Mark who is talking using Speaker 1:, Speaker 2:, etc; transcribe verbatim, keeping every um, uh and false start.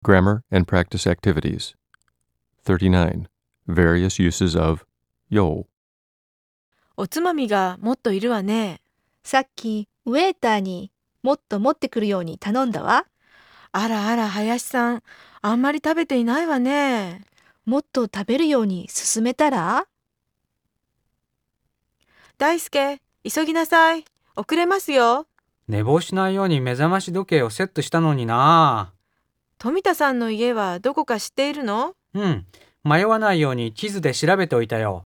Speaker 1: Grammar and practice activities. thirty-nine. Various uses of yo.
Speaker 2: おつまみがもっといるわね。
Speaker 3: さっきウェーターにもっと持ってくるように頼んだわ。
Speaker 2: あらあら、林さん、あんまり食べていないわね。
Speaker 3: もっと食べるように勧めたら？
Speaker 2: 大輔、急ぎなさい。遅れますよ。
Speaker 4: 寝坊しないように目覚まし時計をセットしたのにな。
Speaker 2: 富田さんの家はどこか知っているの？
Speaker 4: うん、迷わないように地図で調べておいたよ。